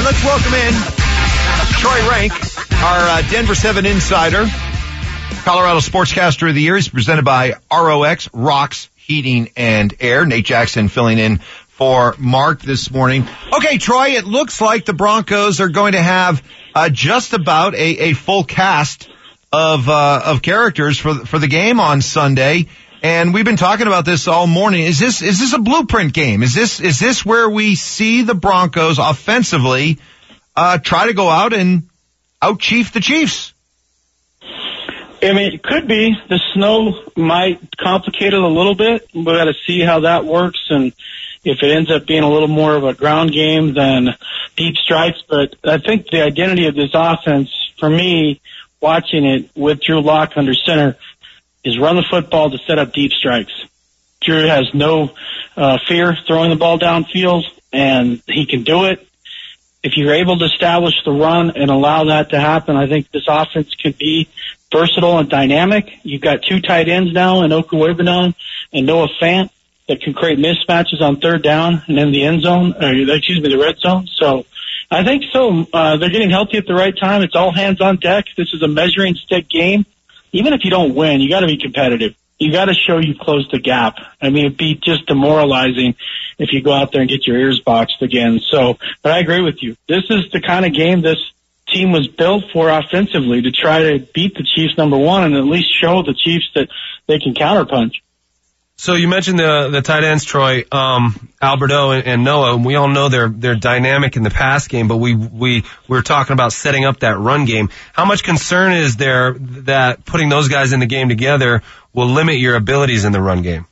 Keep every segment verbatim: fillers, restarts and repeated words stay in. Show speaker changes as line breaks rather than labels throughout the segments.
let's welcome in Troy Rank, our uh, Denver seven insider, Colorado Sportscaster of the Year. Is presented by R O X, Rocks Heating and Air. Nate Jackson filling in for Mark this morning. Okay, Troy, it looks like the Broncos are going to have uh, just about a, a full cast of uh, of characters for for the game on Sunday. And we've been talking about this all morning. Is this is this a blueprint game? Is this is this where we see the Broncos offensively uh, try to go out and out-chief the Chiefs?
I mean, it could be. The snow might complicate it a little bit. We've got to see how that works, and if it ends up being a little more of a ground game than deep strikes. But I think the identity of this offense, for me, watching it with Drew Lock under center, is run the football to set up deep strikes. Drew has no uh, fear throwing the ball downfield, and he can do it. If you're able to establish the run and allow that to happen, I think this offense could be versatile and dynamic. You've got two tight ends now in Okuwebanon and Noah Fant that can create mismatches on third down and in the end zone, or excuse me, the red zone. So I think so. Uh, they're getting healthy at the right time. It's all hands on deck. This is a measuring stick game. Even if you don't win, you got to be competitive. You got to show you've closed the gap. I mean, it'd be just demoralizing if you go out there and get your ears boxed again. So, but I agree with you. This is the kind of game this team was built for offensively, to try to beat the Chiefs, number one, and at least show the Chiefs that they can counterpunch.
So you mentioned the the tight ends, Troy, um, Alberto and, and Noah. And we all know they're they're dynamic in the pass game, but we we we're talking about setting up that run game. How much concern is there that putting those guys in the game together will limit your abilities in the run game?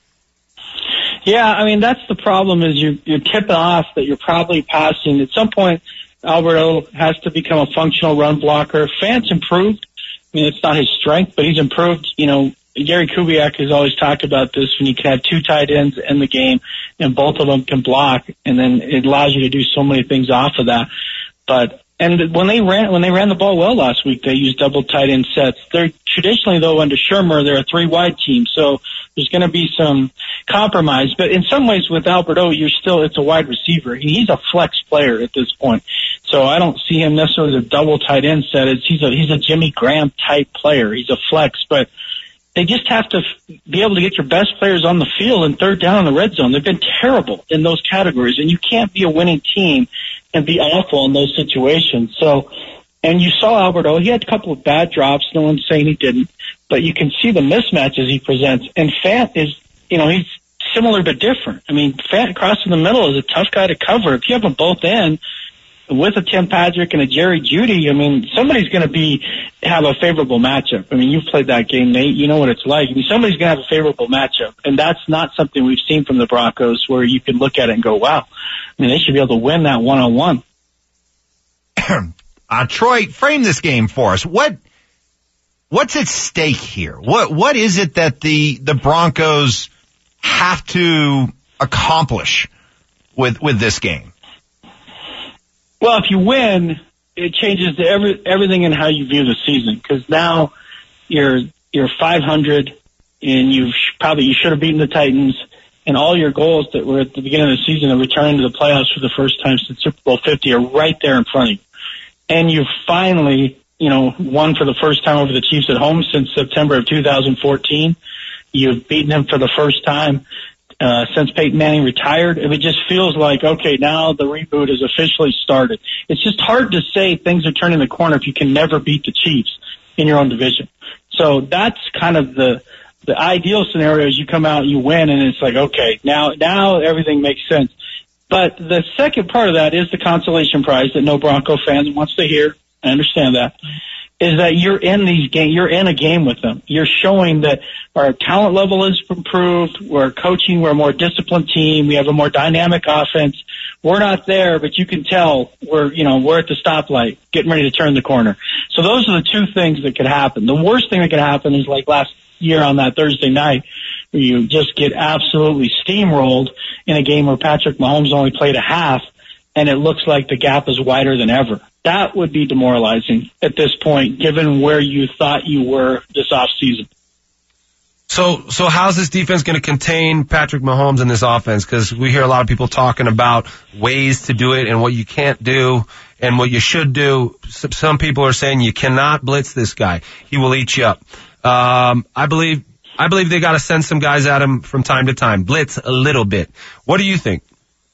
Yeah, I mean, that's the problem, is you you're tipping off that you're probably passing. At some point, Alberto has to become a functional run blocker. Fant's improved. I mean, it's not his strength, but he's improved. You know, Gary Kubiak has always talked about this, when you can have two tight ends in the game and both of them can block, and then it allows you to do so many things off of that. But and when they ran when they ran the ball well last week, they used double tight end sets. They're traditionally, though, under Shermer, they're a three wide team, so there's going to be some compromise. But in some ways, with Alberto, you're still it's a wide receiver. He's a flex player at this point, so I don't see him necessarily as a double tight end set. It's, he's a he's a Jimmy Graham type player. He's a flex, but they just have to be able to get your best players on the field and third down in the red zone. They've been terrible in those categories, and you can't be a winning team and be awful in those situations. So, and you saw Alberto, he had a couple of bad drops. No one's saying he didn't, but you can see the mismatches he presents. And Fant is, you know, he's similar but different. I mean, Fant crossing the middle is a tough guy to cover. If you have them both in, with a Tim Patrick and a Jerry Jeudy, I mean, somebody's going to be have a favorable matchup. I mean, you've played that game, Nate. You know what it's like. I mean, somebody's going to have a favorable matchup, and that's not something we've seen from the Broncos, where you can look at it and go, wow, I mean, they should be able to win that one-on-one.
uh, Troy, frame this game for us. What What's at stake here? What What is it that the, the Broncos have to accomplish with with this game?
Well, if you win, it changes the every, everything in how you view the season, because now you're you're five hundred, and you've probably you should have beaten the Titans, and all your goals that were at the beginning of the season of returning to the playoffs for the first time since Super Bowl fifty are right there in front of you. And you've finally, you know, won for the first time over the Chiefs at home since September of two thousand fourteen. You've beaten them for the first time Uh, since Peyton Manning retired. It just feels like, okay, now the reboot has officially started. It's just hard to say things are turning the corner if you can never beat the Chiefs in your own division. So that's kind of the the ideal scenario, is you come out and you win, and it's like, okay, now now everything makes sense. But the second part of that is the consolation prize that no Bronco fan wants to hear. I understand that. Is that you're in these game, you're in a game with them. You're showing that our talent level is improved. We're coaching. We're a more disciplined team. We have a more dynamic offense. We're not there, but you can tell we're, you know, we're at the stoplight, getting ready to turn the corner. So those are the two things that could happen. The worst thing that could happen is like last year on that Thursday night, where you just get absolutely steamrolled in a game where Patrick Mahomes only played a half, and it looks like the gap is wider than ever. That would be demoralizing at this point, given where you thought you were this offseason.
So, so how's this defense going to contain Patrick Mahomes in this offense? Because we hear a lot of people talking about ways to do it and what you can't do and what you should do. Some people are saying you cannot blitz this guy; he will eat you up. Um, I believe, I believe they got to send some guys at him from time to time, blitz a little bit. What do you think?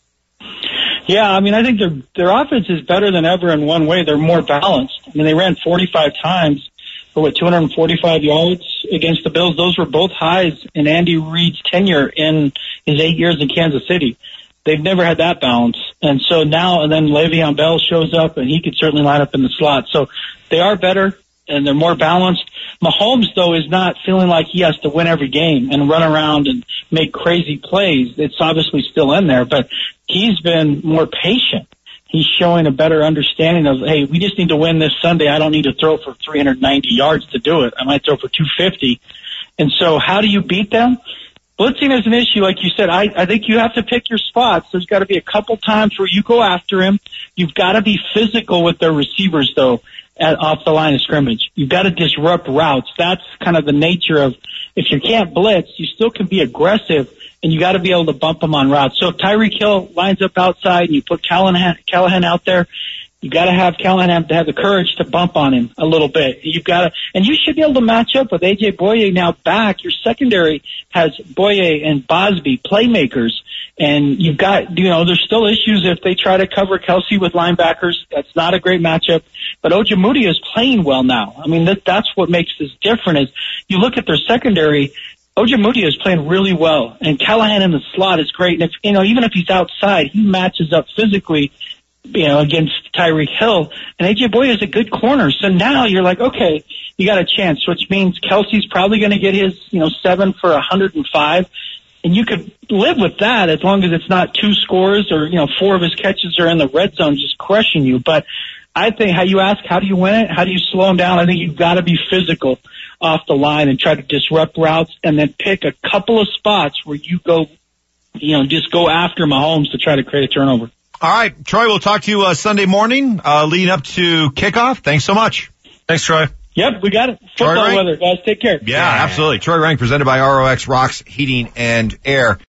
Yeah, I mean, I think their their offense is better than ever in one way. They're more balanced. I mean, they ran forty-five times for what, two hundred forty-five yards against the Bills. Those were both highs in Andy Reid's tenure in his eight years in Kansas City. They've never had that balance. And so now, and then Le'Veon Bell shows up, and he could certainly line up in the slot. So they are better, and they're more balanced. Mahomes, though, is not feeling like he has to win every game and run around and make crazy plays. It's obviously still in there, but he's been more patient. He's showing a better understanding of, hey, we just need to win this Sunday. I don't need to throw for three hundred ninety yards to do it. I might throw for two fifty. And so how do you beat them? Blitzing is an issue, like you said. I, I think you have to pick your spots. There's got to be a couple times where you go after him. You've got to be physical with their receivers, though, at, off the line of scrimmage. You've got to disrupt routes. That's kind of the nature of, if you can't blitz, you still can be aggressive, and you got to be able to bump them on routes. So if Tyreek Hill lines up outside and you put Callahan, Callahan out there, you got to have Callahan to have the courage to bump on him a little bit. You've got to, and you should be able to match up with A J Boye now back. Your secondary has Boye and Bosby, playmakers, and you've got, you know, there's still issues if they try to cover Kelsey with linebackers. That's not a great matchup. But Ojemudia is playing well now. I mean, that, that's what makes this different. Is you look at their secondary. Ojemudia is playing really well, and Callahan in the slot is great. And if, you know, even if he's outside, he matches up physically, you know, against Tyreek Hill. And A J Boye is a good corner. So now you're like, okay, you got a chance, which means Kelsey's probably going to get his, you know, seven for one hundred five. And you could live with that as long as it's not two scores or, you know, four of his catches are in the red zone just crushing you. But I think how you ask, how do you win it? How do you slow him down? I think you've got to be physical off the line and try to disrupt routes, and then pick a couple of spots where you go, you know, just go after Mahomes to try to create a turnover.
All right, Troy, we'll talk to you uh, Sunday morning, uh, leading up to kickoff. Thanks so much.
Thanks, Troy.
Yep, we got it. Football weather, guys. Take care.
Yeah, absolutely. Troy Rank, presented by R O X Rocks Heating and Air.